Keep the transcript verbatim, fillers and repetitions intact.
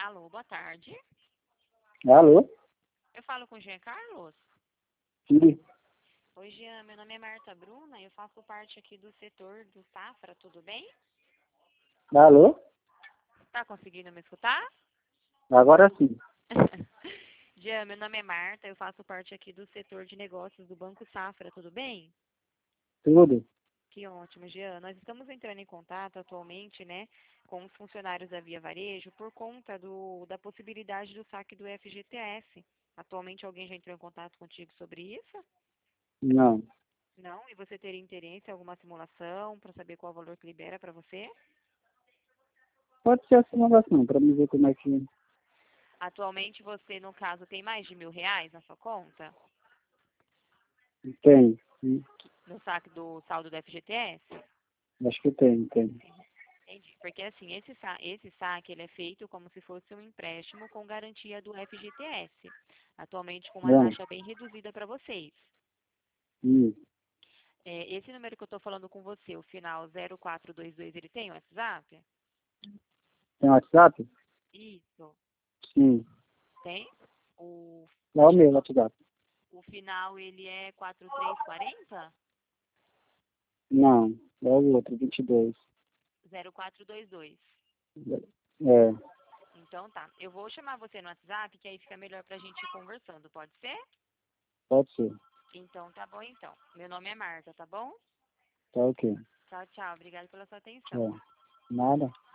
Alô, boa tarde. Alô? Eu falo com o Jean Carlos? Sim. Oi, Jean, meu nome é Marta Bruna, eu faço parte aqui do setor do Safra, tudo bem? Alô? Tá conseguindo me escutar? Agora sim. Jean, meu nome é Marta, eu faço parte aqui do setor de negócios do Banco Safra, tudo bem? Tudo. Que ótimo, Jean. Nós estamos entrando em contato atualmente, né, com os funcionários da Via Varejo por conta do, da possibilidade do saque do F G T S. Atualmente alguém já entrou em contato contigo sobre isso? Não. Não? E você teria interesse em alguma simulação para saber qual o valor que libera para você? Pode ser a simulação, para me ver como é que... Atualmente você, no caso, tem mais de mil reais na sua conta? Tem. Sim. No saque do saldo do F G T S? Acho que tem, tem. Entendi. Porque assim, esse, sa esse saque ele é feito como se fosse um empréstimo com garantia do F G T S. Atualmente com uma Não. taxa bem reduzida para vocês. Hum. É, esse número que eu estou falando com você, o final zero quatro dois dois, ele tem o WhatsApp? Tem WhatsApp? Isso. Sim. Tem? O, É o meu WhatsApp. o final ele é quatro três quatro zero? Não. É o outro, vinte e dois. zero quatro dois dois. É. Então tá. Eu vou chamar você no WhatsApp, que aí fica melhor pra gente ir conversando, pode ser? Pode ser. Então tá bom então. Meu nome é Marta, tá bom? Tá ok. Tchau, tchau. Obrigada pela sua atenção. É. Nada.